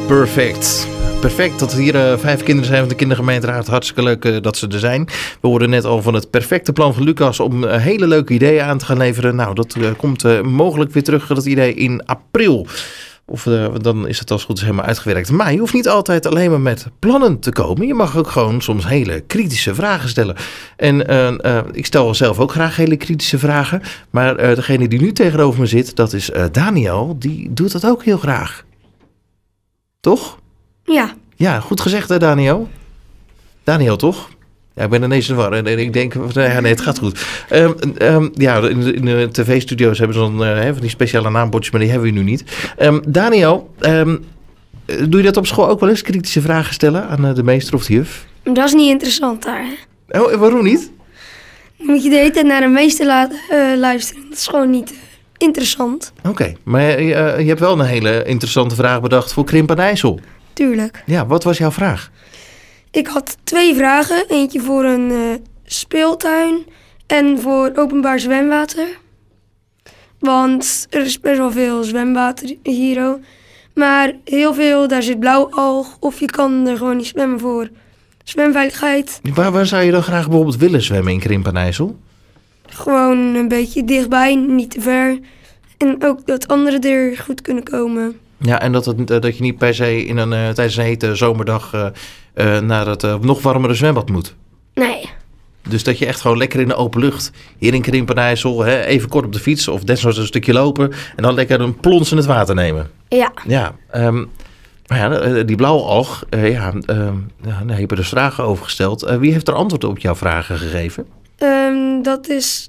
Perfect. Perfect dat er hier 5 kinderen zijn van de kindergemeenteraad. Hartstikke leuk dat ze er zijn. We hoorden net al van het perfecte plan van Lucas om hele leuke ideeën aan te gaan leveren. Nou, dat komt mogelijk weer terug, dat idee in april. Of dan is het als het goed is helemaal uitgewerkt. Maar je hoeft niet altijd alleen maar met plannen te komen. Je mag ook gewoon soms hele kritische vragen stellen. En ik stel zelf ook graag hele kritische vragen. Maar degene die nu tegenover me zit, dat is Daniel. Die doet dat ook heel graag. Toch? Ja. Ja, goed gezegd hè, Daniel? Daniel, toch? Ja, ik ben ineens in de war. En ik denk, nee, het gaat goed. In de tv-studio's hebben ze dan van die speciale naambordjes, maar die hebben we nu niet. Daniel, doe je dat op school ook wel eens, kritische vragen stellen aan de meester of de juf? Dat is niet interessant daar, hè? Oh, waarom niet? Dan moet je de hele tijd naar de meester laten luisteren. Dat is gewoon niet interessant. Oké, maar je hebt wel een hele interessante vraag bedacht voor Krimp en IJssel. Tuurlijk. Ja, wat was jouw vraag? Ik had 2 vragen. Eentje voor een speeltuin en voor openbaar zwemwater. Want er is best wel veel zwemwater hier. Maar heel veel, daar zit blauwalg. Of je kan er gewoon niet zwemmen voor zwemveiligheid. Waar zou je dan graag bijvoorbeeld willen zwemmen in Krimp en IJssel? Gewoon een beetje dichtbij, niet te ver. En ook dat anderen er goed kunnen komen. Ja, en dat je niet per se tijdens een hete zomerdag naar het nog warmere zwembad moet. Nee. Dus dat je echt gewoon lekker in de open lucht, hier in Krimp en IJssel, even kort op de fiets of desnoods een stukje lopen en dan lekker een plons in het water nemen. Ja. Ja, maar ja, die blauwalg, daar heb je dus vragen over gesteld. Wie heeft er antwoord op jouw vragen gegeven? Dat is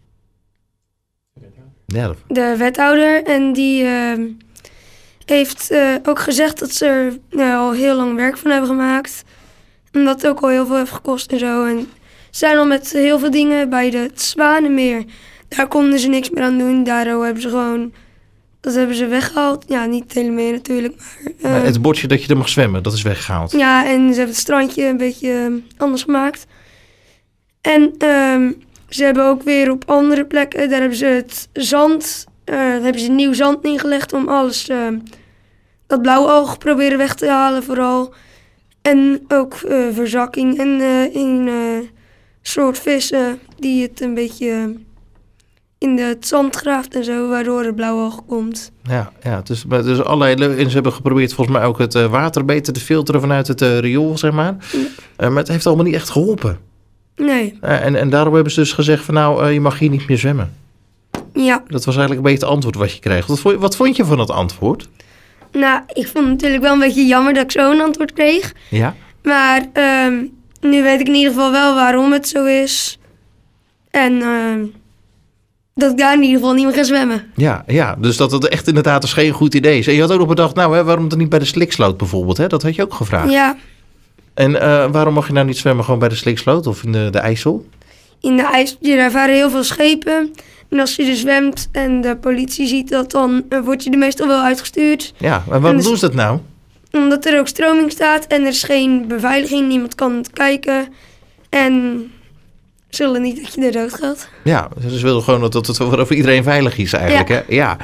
Ja, de wethouder en die heeft ook gezegd dat ze er al heel lang werk van hebben gemaakt. En dat het ook al heel veel heeft gekost en zo. En ze zijn al met heel veel dingen bij het Zwanenmeer. Daar konden ze niks meer aan doen. Daardoor hebben ze gewoon... Dat hebben ze weggehaald. Ja, niet het hele meer natuurlijk, maar het bordje dat je er mag zwemmen, dat is weggehaald. ja, en ze hebben het strandje een beetje anders gemaakt. En ze hebben ook weer op andere plekken... Daar hebben ze het zand... daar hebben ze nieuw zand neergelegd om alles... dat blauwalg proberen weg te halen vooral. En ook verzakking en in soort vissen die het een beetje in het zand graaft en zo, waardoor het blauwalg komt. Ja, dus allerlei... En ze hebben geprobeerd volgens mij ook het water beter te filteren vanuit het riool, zeg maar. Maar het heeft allemaal niet echt geholpen. Nee. En daarom hebben ze dus gezegd van nou, je mag hier niet meer zwemmen. Ja. Dat was eigenlijk een beetje het antwoord wat je kreeg. Wat vond je van dat antwoord? Nou, ik vond het natuurlijk wel een beetje jammer dat ik zo'n antwoord kreeg. Ja. Maar nu weet ik in ieder geval wel waarom het zo is. En dat ik daar in ieder geval niet meer ga zwemmen. Ja, dus dat het echt inderdaad dus geen goed idee is. En je had ook nog bedacht, nou, waarom dan niet bij de Sliksloot bijvoorbeeld? Hè? Dat had je ook gevraagd. Ja. En waarom mag je nou niet zwemmen gewoon bij de Sliksloot of in de IJssel? In de IJssel, daar varen heel veel schepen. En als je er zwemt en de politie ziet dat, dan word je er meestal wel uitgestuurd. Ja, maar waarom doen ze dat nou? Omdat er ook stroming staat en er is geen beveiliging. Niemand kan kijken. En ze willen niet dat je er dood gaat. Ja, ze willen gewoon dat het voor iedereen veilig is eigenlijk. Ja. Hè?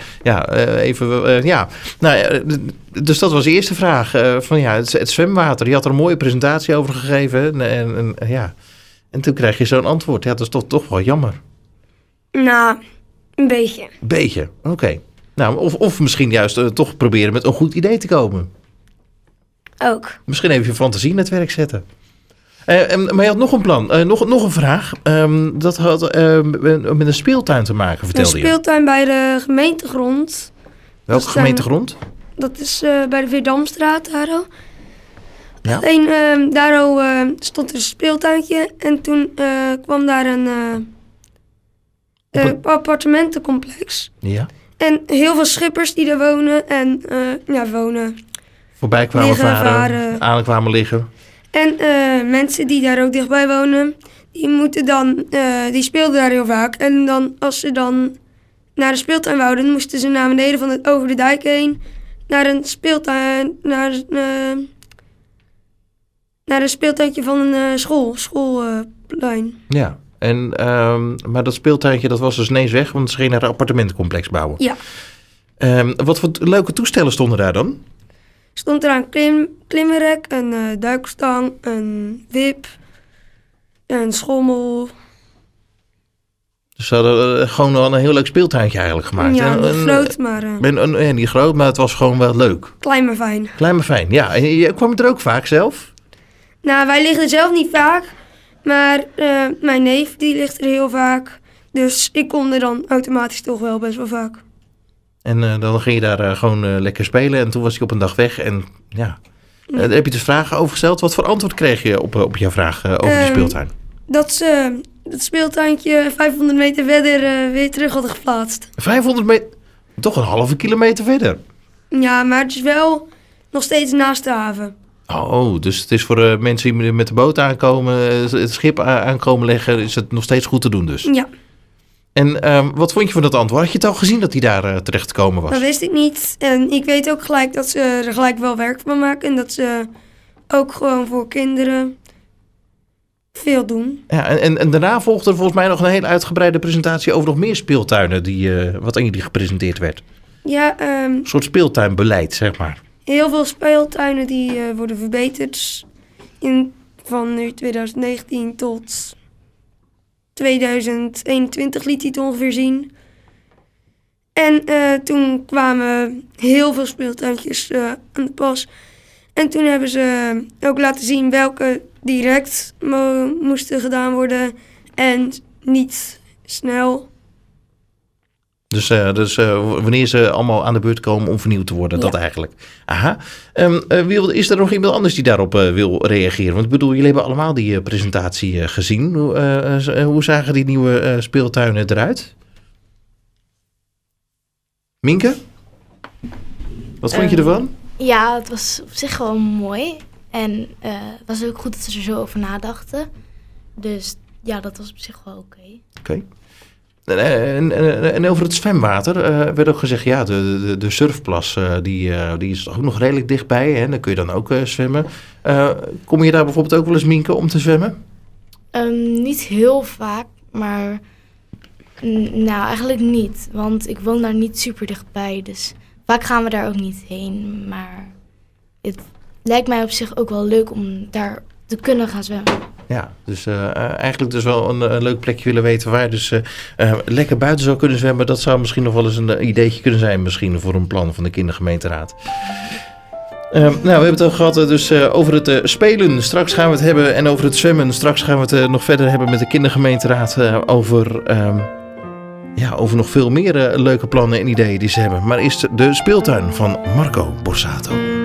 Ja. Nou, dus dat was de eerste vraag. Het zwemwater. Je had er een mooie presentatie over gegeven. En toen krijg je zo'n antwoord. Ja, dat is toch wel jammer. Nou, een beetje. Beetje, oké. Nou, of misschien juist toch proberen met een goed idee te komen. Ook. Misschien even je fantasie in het werk zetten. Maar je had nog een plan, nog een vraag. Dat had met een speeltuin te maken, vertelde je. Een speeltuin bij de gemeentegrond. Welke gemeentegrond? Dat is bij de Veerdamstraat, daar al. Ja. Alleen daar al stond er een speeltuintje. En toen kwam daar een appartementencomplex. Ja. En heel veel schippers die daar wonen. Voorbij kwamen varen, aankwamen liggen. En mensen die daar ook dichtbij wonen, die speelden daar heel vaak. En dan, als ze dan naar de speeltuin wouden, moesten ze naar beneden over de dijk heen, naar een speeltuin, naar een speeltuintje van een schoolplein. Ja. Maar dat speeltuintje, dat was dus ineens weg, want ze gingen naar een appartementencomplex bouwen. Ja. Wat voor leuke toestellen stonden daar dan? stond er een klimmenrek, een duikstang, een wip, een schommel. Dus ze hadden gewoon al een heel leuk speeltuintje eigenlijk gemaakt. Ja, niet groot, maar... niet groot, maar het was gewoon wel leuk. Klein maar fijn. Klein maar fijn, ja. En je kwam er ook vaak zelf? Nou, wij liggen er zelf niet vaak. Maar mijn neef, die ligt er heel vaak. Dus ik kom er dan automatisch toch wel best wel vaak. En dan ging je daar gewoon lekker spelen. En toen was hij op een dag weg. En ja, daar heb je dus vragen over gesteld. Wat voor antwoord kreeg je op jouw vraag over die speeltuin? Dat ze het speeltuintje 500 meter verder weer terug hadden geplaatst. 500 meter? Toch een halve kilometer verder? Ja, maar het is wel nog steeds naast de haven. Oh, dus het is voor mensen die met de boot aankomen, het schip aankomen leggen, is het nog steeds goed te doen dus? Ja. En wat vond je van dat antwoord? Had je het al gezien dat hij daar terecht gekomen was? Dat wist ik niet. En ik weet ook gelijk dat ze er gelijk wel werk van maken. En dat ze ook gewoon voor kinderen veel doen. Ja, en daarna volgde er volgens mij nog een hele uitgebreide presentatie over nog meer speeltuinen wat aan jullie gepresenteerd werd. Ja, Een soort speeltuinbeleid, zeg maar. heel veel speeltuinen die worden verbeterd. Van nu 2019 tot 2021 liet hij het ongeveer zien. En toen kwamen heel veel speeltuintjes aan de pas. En toen hebben ze ook laten zien welke direct moesten gedaan worden en niet snel. Dus wanneer ze allemaal aan de beurt komen om vernieuwd te worden, dat eigenlijk. Aha. Is er nog iemand anders die daarop wil reageren? Want ik bedoel, jullie hebben allemaal die presentatie gezien. Hoe zagen die nieuwe speeltuinen eruit? Mienke? Wat vond je ervan? Ja, het was op zich gewoon mooi. En het was ook goed dat ze er zo over nadachten. Dus ja, dat was op zich wel oké. Oké. En over het zwemwater werd ook gezegd, ja, de surfplas die is ook nog redelijk dichtbij. Hè? Daar kun je dan ook zwemmen. Kom je daar bijvoorbeeld ook wel eens, Mienke, om te zwemmen? Niet heel vaak, maar nou eigenlijk niet. Want ik woon daar niet super dichtbij, dus vaak gaan we daar ook niet heen. Maar het lijkt mij op zich ook wel leuk om daar te kunnen gaan zwemmen. Ja, dus eigenlijk dus wel een leuk plekje willen weten waar je dus lekker buiten zou kunnen zwemmen. Dat zou misschien nog wel eens een ideetje kunnen zijn misschien voor een plan van de kindergemeenteraad. We hebben het al gehad dus over het spelen. Straks gaan we het hebben en over het zwemmen. Straks gaan we het nog verder hebben met de kindergemeenteraad over nog veel meer leuke plannen en ideeën die ze hebben. Maar eerst de speeltuin van Marco Borsato.